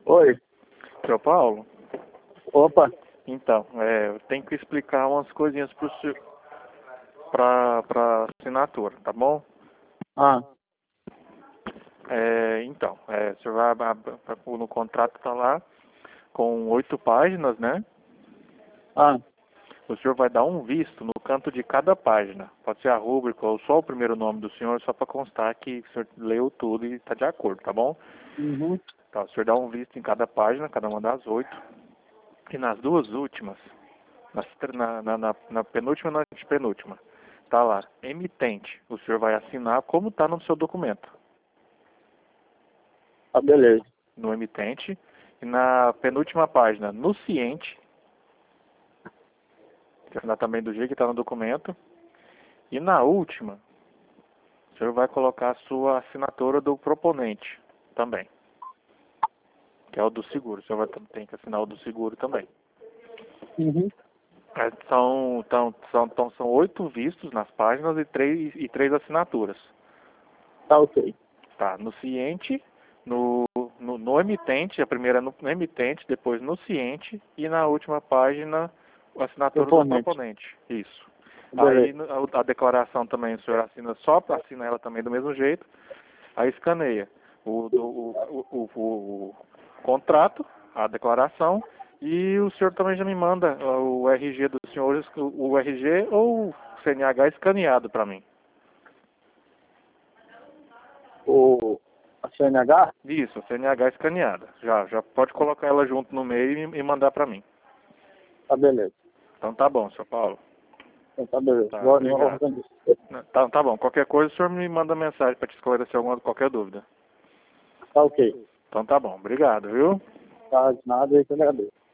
Oi. Seu Paulo? Opa. Então, eu tenho que explicar umas coisinhas pro senhor, pra assinatura, tá bom? Ah, Então, o senhor no contrato tá lá com 8 páginas, né? ah, O senhor vai dar um visto no canto de cada página. Pode ser a rúbrica ou só o primeiro nome do senhor, só para constar que o senhor leu tudo e está de acordo, tá bom? uhum, Tá, o senhor dá um visto em cada página, cada uma das 8. E nas duas últimas, na penúltima e na antepenúltima, tá lá, emitente. O senhor vai assinar como está no seu documento. tá beleza. No emitente. E na penúltima página, no ciente, que assinar também do jeito que está no documento. E na última, o senhor vai colocar a sua assinatura do proponente também, que é o do seguro. O senhor tem que assinar o do seguro também. Uhum, São 8 vistos nas páginas e três assinaturas. tá ok. Tá, no ciente, no emitente, a primeira no emitente, depois no ciente e na última página a assinatura do Proponente. proponente. Isso. Aí Beleza. a declaração também o senhor assina ela também do mesmo jeito. Aí escaneia o contrato, a declaração, e o senhor também já me manda o RG dos senhores, o RG ou o CNH escaneado para mim. A CNH? Isso, a CNH escaneada. Já pode colocar ela junto no meio e mandar para mim. Tá beleza. Então tá bom, seu Paulo. Então, tá beleza. Tá, Vou obrigado. organizar. Tá bom, qualquer coisa o senhor me manda mensagem para te esclarecer qualquer dúvida. Tá ok. Então tá bom, obrigado, viu? Tá de nada, eu que agradeço.